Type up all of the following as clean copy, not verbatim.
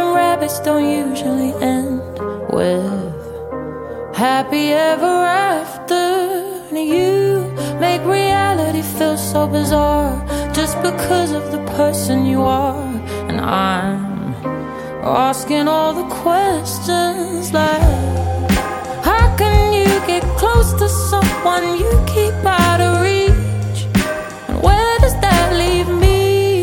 rabbits don't usually end with happy ever after. And you make reality feel so bizarre just because of the person you are. And I'm asking all the questions like, how can you get close to someone you keep out of reach? And where does that leave me?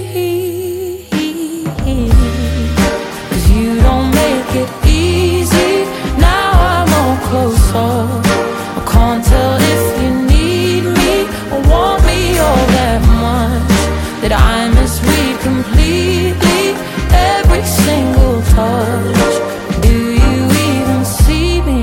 'Cause you don't make it easy. Now I'm all closer. I can't tell if you need me or want me all that much, that I misread completely every single touch. Do you even see me?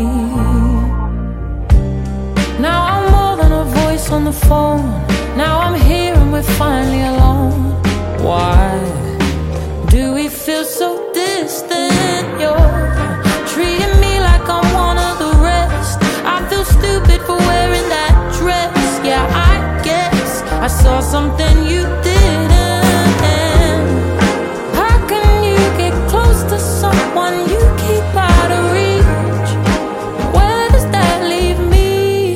Now I'm more than a voice on the phone. Now I'm here and we're finally alone. Why do we feel so distant? You're treating me like I'm one of the rest. I feel stupid for wearing that dress. Yeah, I guess I saw something you didn't. How can you get close to someone you keep out of reach? Where does that leave me?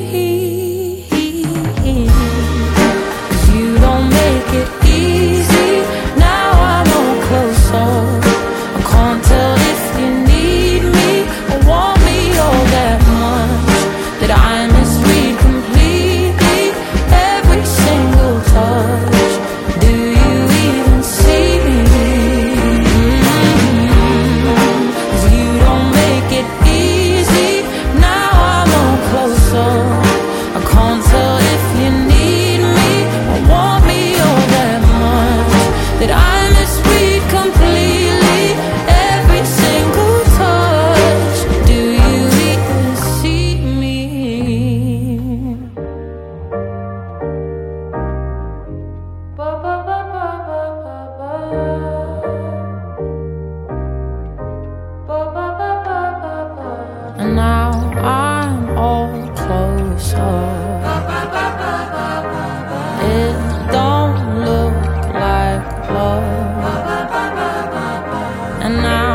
'Cause you don't make it easy. Now I'm all closer. I can't tell if you need me or want me all that much, that I misread completely every single touch. Do you even see me? 'Cause you don't make it easy. Now I'm all closer. I can't tell if you need me or want me all that much, that I misread completely every single touch. Do you even see me? Ba ba ba ba ba ba ba. Ba ba ba ba ba ba. And now I'm all closer. It don't look like love. And now